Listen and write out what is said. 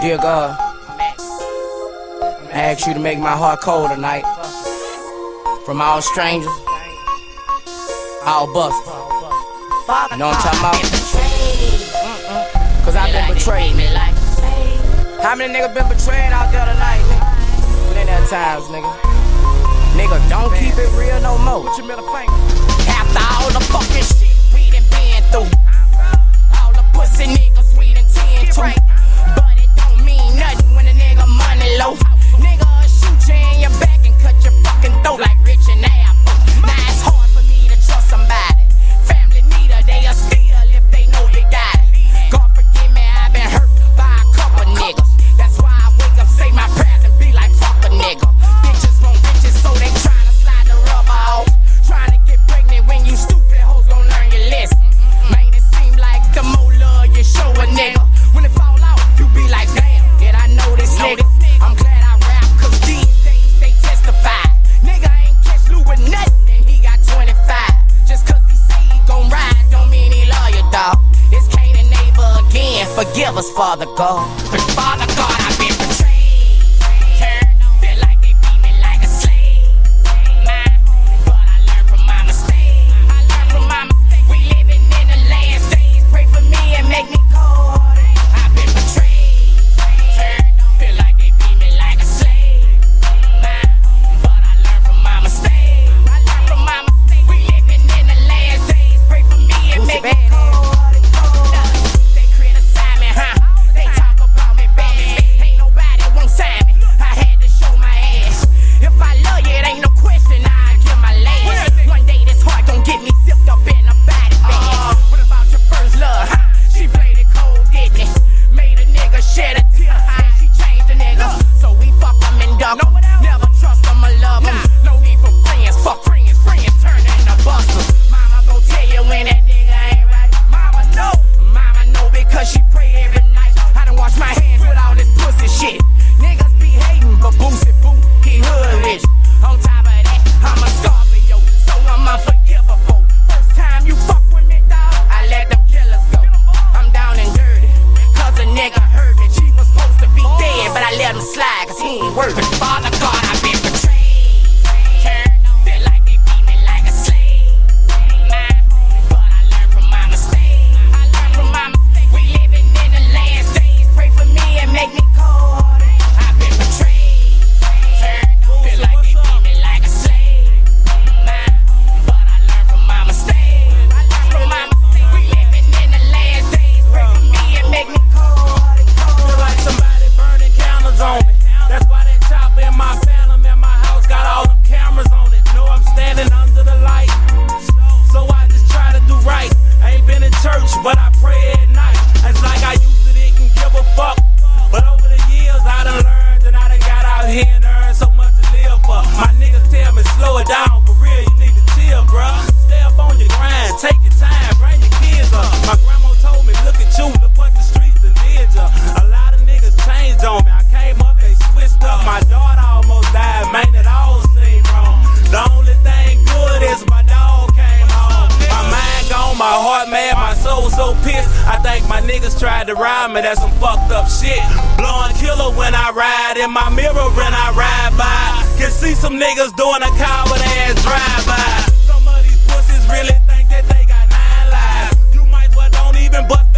Dear God, I ask you to make my heart cold tonight. From all strangers, all busters. You know what I'm talking about? Cause I've been betrayed. How many niggas been betrayed out there tonight, nigga? Plenty of times, nigga. Nigga, don't keep it real no more. Put your middle finger. After all the fucking shit we done been through, all the pussy niggas we done tend to. But it don't mean nothing when a nigga money low. Nigga shoot you in your back and cut your fucking throat like Rich and Apple. Now it's hard for me to trust somebody. Family need her, they'll steal if they know you got it. God forgive me, I've been hurt by a couple niggas. That's why I wake up, say my prayers and be like, fuck a nigga. Bitches want bitches, so they tryna slide the rubber off. Tryna get pregnant when you stupid hoes gon' learn your lesson. Man, it seem like the more love you show a nigga, when it fall out, you be like, damn, did I know this nigga? I'm glad I rap, cause these days they testify. Nigga ain't catch Lou with nothing and he got 25. Just cause he say he gon' ride, don't mean he love you, dawg. It's Cain and Abel again, forgive us, Father God. But Father God, I've been betrayed. Feel like they beat me like a slave. But I learned from my mistake. We living in the last days. Pray for me and make me cold. I've been betrayed. Feel like they beat me like a slave. But I learned from my mistake. We living in the last days. Pray for me and make me cold. They criticize me, huh? They talk about me, baby. Ain't nobody won't sign me. I had to show my ass. If I love you, it ain't no question. I give my last. One day this heart gon' get me zipped up in a body bag. What about your first love, huh? She played it cold, didn't it? Made a nigga shed a tear, and she changed a nigga. So we fuck them and duck them. Never trust them or love them. No need for friends, fuck friends. Friends turn into busters. Mama gon' tell you when that nigga ain't right. Mama know because she pray every night. I done wash my hands with all this pussy shit. Niggas be hating, but Boosie Boo, he hood rich. On top of that, I'm a Scorpio, so I'm unforgivable. First time you fuck with me, dawg, I let them killers go. I'm down and dirty, cause a nigga hurt me. She was supposed to be dead, but I let him slide, cause he ain't worth it. Father God, I've been betrayed. Feel like they beat me like a slave. But I learned from my mistake. We living in the last days. Pray for me and make me cold. I've been betrayed. Feel like they beat me like a slave. But I learned from my mistake. We living in the last days. Pray for me and make me cold. Feel like somebody burning candles on me. That's why that chopper in my phantom in my house got all them cameras on it. Know I'm standing under the light, so I just try to do right. I ain't been in church, but I pray at night. It's like I used to didn't give a fuck, but over the years I done learned and I done got out here and earned so much to live for. My niggas tell me slow it down, for real you need to chill, bruh. Stay up on your grind, take your time, bring your kids up. My grandma told me, look at you, look what the streets done did ya. A lot of niggas changed on me. I came up, they switched up. My daughter almost died, man, it all seemed wrong. The only thing good is my dog came home. My mind gone, my heart mad, my soul so pissed. I think my niggas tried to ride me, that's some fucked up shit. Blowing killer when I ride, in my mirror when I ride by. Can see some niggas doing a coward ass drive-by. Some of these pussies really think that they got 9 lives. You might well don't even bust